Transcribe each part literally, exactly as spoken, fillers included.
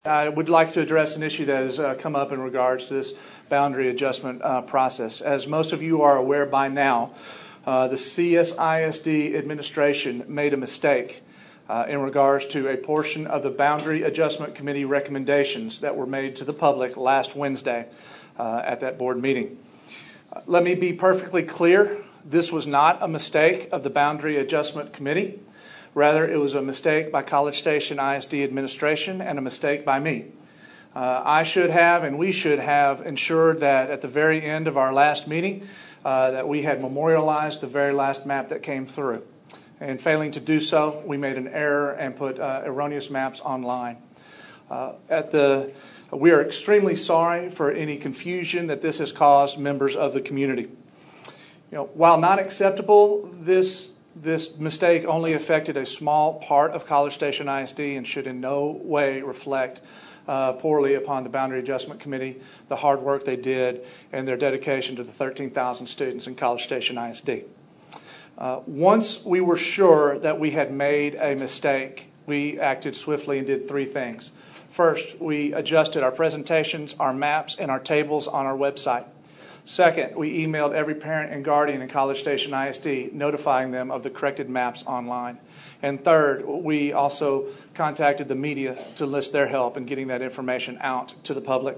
I would like to address an issue that has uh, come up in regards to this boundary adjustment uh, process. As most of you are aware by now, uh, the C S I S D administration made a mistake uh, in regards to a portion of the Boundary Adjustment Committee recommendations that were made to the public last Wednesday uh, at that board meeting. Uh, let me be perfectly clear. This was not a mistake of the Boundary Adjustment Committee. Rather, it was a mistake by College Station I S D administration and a mistake by me. Uh, I should have and we should have ensured that at the very end of our last meeting uh, that we had memorialized the very last map that came through. And failing to do so, we made an error and put uh, erroneous maps online. Uh, at the, we are extremely sorry for any confusion that this has caused members of the community. You know, while not acceptable, this This mistake only affected a small part of College Station I S D and should in no way reflect uh, poorly upon the Boundary Adjustment Committee, the hard work they did, and their dedication to the thirteen thousand students in College Station I S D. Uh, once we were sure that we had made a mistake, we acted swiftly and did three things. First, we adjusted our presentations, our maps, and our tables on our website. Second, we emailed every parent and guardian in College Station I S D, notifying them of the corrected maps online. And third, we also contacted the media to enlist their help in getting that information out to the public.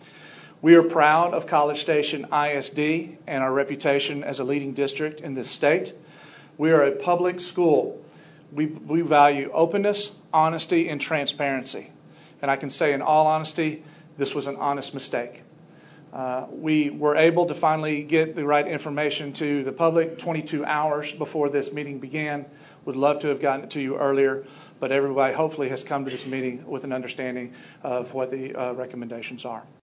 We are proud of College Station I S D and our reputation as a leading district in this state. We are a public school. We, we value openness, honesty, and transparency. And I can say in all honesty, this was an honest mistake. Uh, we were able to finally get the right information to the public twenty-two hours before this meeting began. Would love to have gotten it to you earlier, but everybody hopefully has come to this meeting with an understanding of what the uh, recommendations are.